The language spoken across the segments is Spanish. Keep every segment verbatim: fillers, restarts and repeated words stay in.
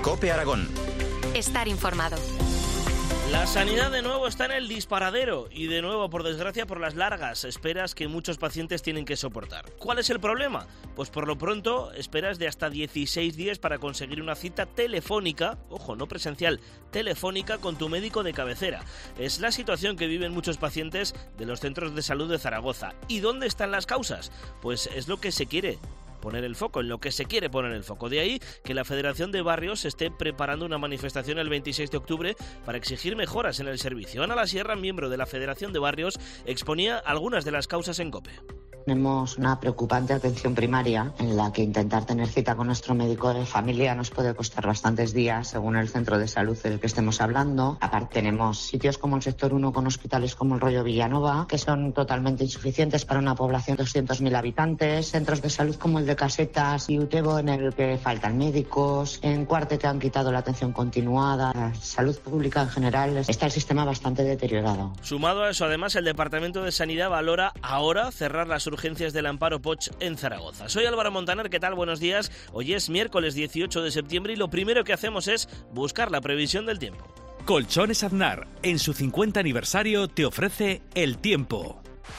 COPE Aragón. Estar informado. La sanidad de nuevo está en el disparadero y de nuevo, por desgracia, por las largas esperas que muchos pacientes tienen que soportar. ¿Cuál es el problema? Pues por lo pronto, esperas de hasta dieciséis días para conseguir una cita telefónica, ojo, no presencial, telefónica con tu médico de cabecera. Es la situación que viven muchos pacientes de los centros de salud de Zaragoza. ¿Y dónde están las causas? Pues es lo que se quiere poner el foco, en lo que se quiere poner el foco. De ahí que la Federación de Barrios esté preparando una manifestación el veintiséis de octubre para exigir mejoras en el servicio. Ana La Sierra, miembro de la Federación de Barrios, exponía algunas de las causas en COPE. Tenemos una preocupante atención primaria en la que intentar tener cita con nuestro médico de familia nos puede costar bastantes días según el centro de salud del que estemos hablando. Aparte tenemos sitios como el sector uno con hospitales como el Rollo Villanova que son totalmente insuficientes para una población de doscientos mil habitantes, centros de salud como el de Casetas y Utebo en el que faltan médicos, en Cuarte han quitado la atención continuada, la salud pública en general está el sistema bastante deteriorado. Sumado a eso, además, el Departamento de Sanidad valora ahora cerrar las urgencias del Amparo Poch en Zaragoza. Soy Álvaro Montaner, ¿qué tal? Buenos días. Hoy es miércoles dieciocho de septiembre y lo primero que hacemos es buscar la previsión del tiempo. Colchones Aznar, en su cincuenta aniversario, te ofrece el tiempo.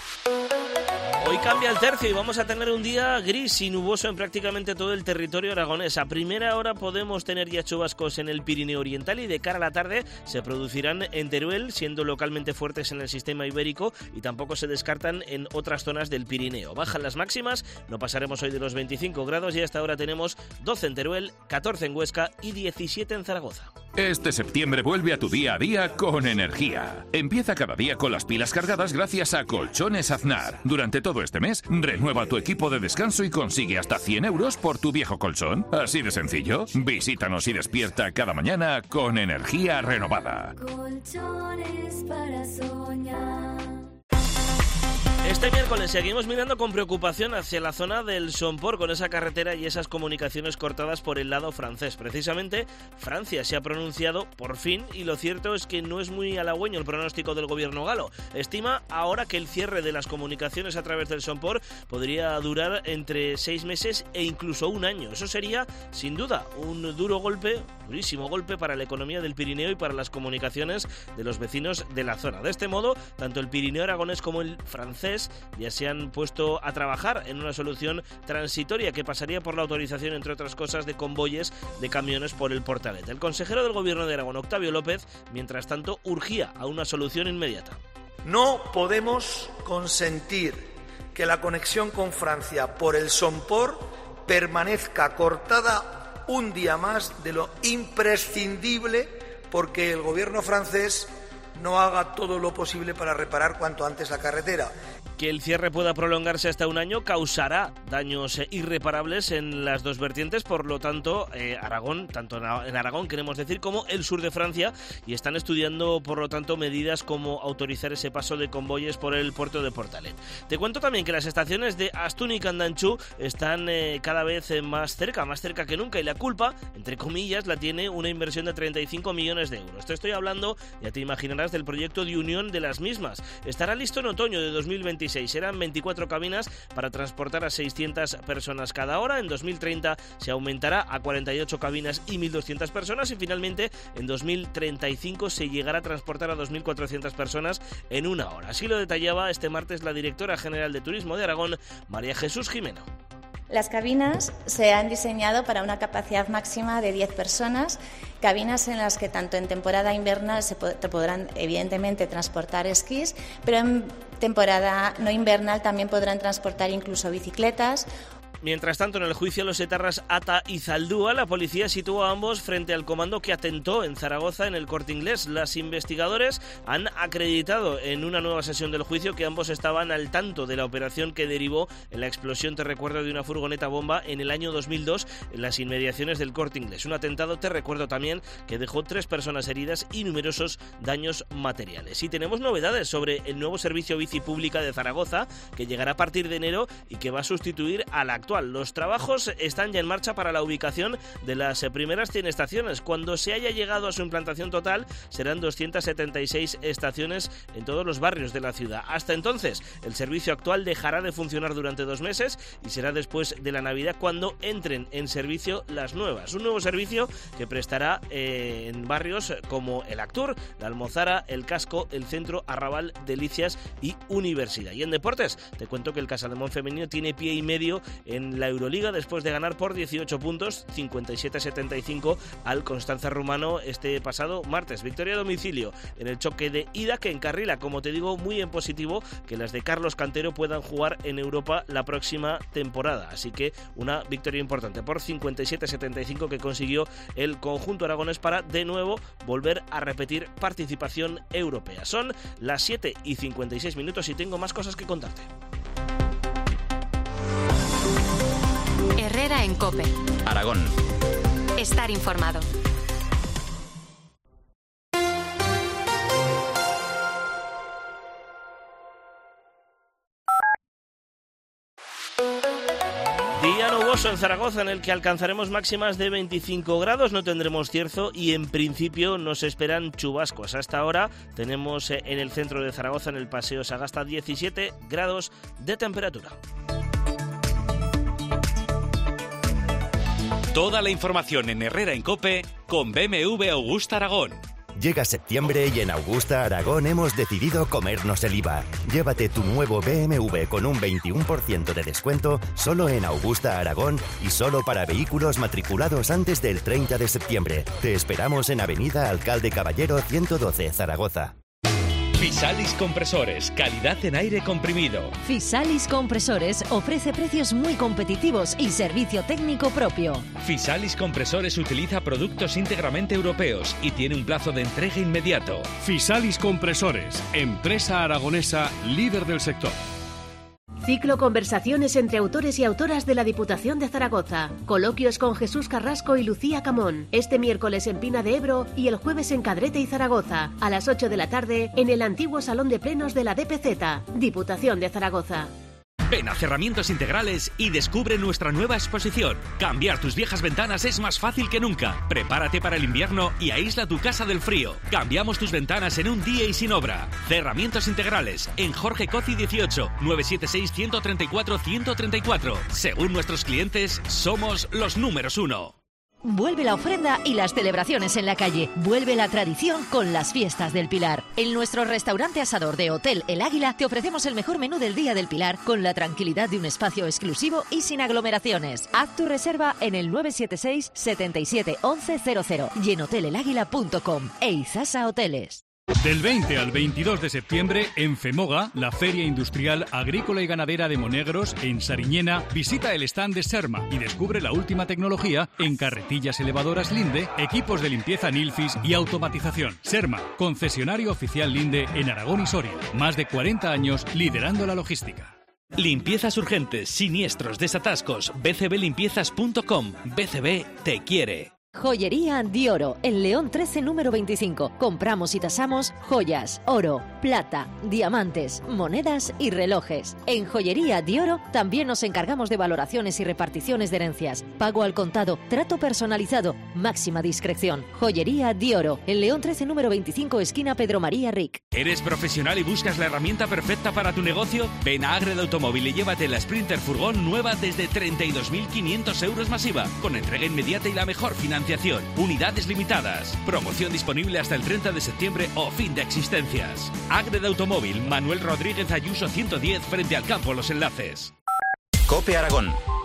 Hoy cambia el tercio y vamos a tener un día gris y nuboso en prácticamente todo el territorio aragonés. A primera hora podemos tener ya chubascos en el Pirineo Oriental y de cara a la tarde se producirán en Teruel, siendo localmente fuertes en el sistema ibérico, y tampoco se descartan en otras zonas del Pirineo. Bajan las máximas, no pasaremos hoy de los veinticinco grados y hasta ahora tenemos doce en Teruel, catorce en Huesca y diecisiete en Zaragoza. Este septiembre vuelve a tu día a día con energía. Empieza cada día con las pilas cargadas gracias a Colchones Aznar. Durante todo este mes, renueva tu equipo de descanso y consigue hasta cien euros por tu viejo colchón. Así de sencillo. Visítanos y despierta cada mañana con energía renovada. Colchones para soñar. Este miércoles seguimos mirando con preocupación hacia la zona del Somport con esa carretera y esas comunicaciones cortadas por el lado francés. Precisamente Francia se ha pronunciado por fin y lo cierto es que no es muy halagüeño el pronóstico del gobierno galo. Estima ahora que el cierre de las comunicaciones a través del Somport podría durar entre seis meses e incluso un año. Eso sería sin duda un duro golpe, durísimo golpe para la economía del Pirineo y para las comunicaciones de los vecinos de la zona. De este modo, tanto el Pirineo aragonés como el francés ya se han puesto a trabajar en una solución transitoria que pasaría por la autorización, entre otras cosas, de convoyes de camiones por el Portalet. El consejero del Gobierno de Aragón, Octavio López, mientras tanto, urgía a una solución inmediata. No podemos consentir que la conexión con Francia por el Somport permanezca cortada un día más de lo imprescindible porque el Gobierno francés no haga todo lo posible para reparar cuanto antes la carretera. Que el cierre pueda prolongarse hasta un año causará daños irreparables en las dos vertientes, por lo tanto, eh, Aragón, tanto en Aragón queremos decir como el sur de Francia, y están estudiando, por lo tanto, medidas como autorizar ese paso de convoyes por el puerto de Portalet. Te cuento también que las estaciones de Astún y Candanchú están eh, cada vez más cerca, más cerca que nunca, y la culpa, entre comillas, la tiene una inversión de treinta y cinco millones de euros. Te estoy hablando, ya te imaginarás, del proyecto de unión de las mismas. Estará listo en otoño de dos mil veintiséis. Serán veinticuatro cabinas para transportar a seiscientas personas cada hora. En dos mil treinta se aumentará a cuarenta y ocho cabinas y mil doscientas personas y finalmente en dos mil treinta y cinco se llegará a transportar a dos mil cuatrocientas personas en una hora. Así lo detallaba este martes la directora general de Turismo de Aragón, María Jesús Jimeno. Las cabinas se han diseñado para una capacidad máxima de diez personas, cabinas en las que tanto en temporada invernal se podrán evidentemente transportar esquís, pero en temporada no invernal también podrán transportar incluso bicicletas. Mientras tanto, en el juicio a los etarras Ata y Zaldúa, la policía situó a ambos frente al comando que atentó en Zaragoza en el Corte Inglés. Los investigadores han acreditado en una nueva sesión del juicio que ambos estaban al tanto de la operación que derivó en la explosión, te recuerdo, de una furgoneta bomba en el año dos mil dos en las inmediaciones del Corte Inglés. Un atentado, te recuerdo también, que dejó tres personas heridas y numerosos daños materiales. Y tenemos novedades sobre el nuevo servicio bici pública de Zaragoza, que llegará a partir de enero y que va a sustituir a la actual actual. Los trabajos están ya en marcha para la ubicación de las primeras cien estaciones. Cuando se haya llegado a su implantación total, serán doscientas setenta y seis estaciones en todos los barrios de la ciudad. Hasta entonces, el servicio actual dejará de funcionar durante dos meses y será después de la Navidad cuando entren en servicio las nuevas. Un nuevo servicio que prestará eh, en barrios como el Actur, la Almozara, el Casco, el Centro, Arrabal, Delicias y Universidad. Y en deportes, te cuento que el Casademón femenino tiene pie y medio en la Euroliga después de ganar por dieciocho puntos, cincuenta y siete a setenta y cinco al Constanza Rumano este pasado martes. Victoria a domicilio en el choque de ida que encarrila, como te digo, muy en positivo que las de Carlos Cantero puedan jugar en Europa la próxima temporada. Así que una victoria importante por cincuenta y siete a setenta y cinco que consiguió el conjunto aragonés para de nuevo volver a repetir participación europea. Son las siete y cincuenta y seis minutos y tengo más cosas que contarte. Herrera en COPE. Aragón. Estar informado. Día nuboso en Zaragoza en el que alcanzaremos máximas de veinticinco grados, no tendremos cierzo y en principio nos esperan chubascos. Hasta ahora tenemos en el centro de Zaragoza, en el Paseo Sagasta, diecisiete grados de temperatura. Toda la información en Herrera en COPE con B M W Augusta Aragón. Llega septiembre y en Augusta Aragón hemos decidido comernos el I V A. Llévate tu nuevo B M W con un veintiuno por ciento de descuento solo en Augusta Aragón y solo para vehículos matriculados antes del treinta de septiembre. Te esperamos en Avenida Alcalde Caballero ciento doce, Zaragoza. Fisalis Compresores, calidad en aire comprimido. Fisalis Compresores ofrece precios muy competitivos y servicio técnico propio. Fisalis Compresores utiliza productos íntegramente europeos y tiene un plazo de entrega inmediato. Fisalis Compresores, empresa aragonesa líder del sector. Ciclo Conversaciones entre autores y autoras de la Diputación de Zaragoza. Coloquios con Jesús Carrasco y Lucía Camón. Este miércoles en Pina de Ebro y el jueves en Cadrete y Zaragoza. A las ocho de la tarde en el antiguo Salón de Plenos de la D P Z. Diputación de Zaragoza. Ven a Cerramientos Integrales y descubre nuestra nueva exposición. Cambiar tus viejas ventanas es más fácil que nunca. Prepárate para el invierno y aísla tu casa del frío. Cambiamos tus ventanas en un día y sin obra. Cerramientos Integrales en Jorge Cozi dieciocho, nueve siete seis, uno tres cuatro, uno tres cuatro. Según nuestros clientes, somos los números uno. Vuelve la ofrenda y las celebraciones en la calle. Vuelve la tradición con las fiestas del Pilar. En nuestro restaurante asador de Hotel El Águila te ofrecemos el mejor menú del Día del Pilar con la tranquilidad de un espacio exclusivo y sin aglomeraciones. Haz tu reserva en el nueve siete seis, setenta y siete, once cero cero y en hotel el águila punto com e Izasa Hoteles. Del veinte al veintidós de septiembre, en Femoga, la Feria Industrial Agrícola y Ganadera de Monegros, en Sariñena, visita el stand de Serma y descubre la última tecnología en carretillas elevadoras Linde, equipos de limpieza Nilfis y automatización. Serma, concesionario oficial Linde en Aragón y Soria. Más de cuarenta años liderando la logística. Limpiezas urgentes, siniestros, desatascos, b c b limpiezas punto com. B C B te quiere. Joyería Dioro, en León trece, número veinticinco. Compramos y tasamos joyas, oro, plata, diamantes, monedas y relojes. En Joyería Dioro también nos encargamos de valoraciones y reparticiones de herencias. Pago al contado, trato personalizado, máxima discreción. Joyería Dioro, en León trece, número veinticinco, esquina Pedro María Ric. ¿Eres profesional y buscas la herramienta perfecta para tu negocio? Ven a Agred Automóvil y llévate la Sprinter Furgón nueva desde treinta y dos mil quinientos euros masiva, con entrega inmediata y la mejor financiación. Unidades limitadas. Promoción disponible hasta el treinta de septiembre o fin de existencias. Agred Automóvil, Manuel Rodríguez Ayuso ciento diez, frente al campo Los Enlaces. COPE Aragón.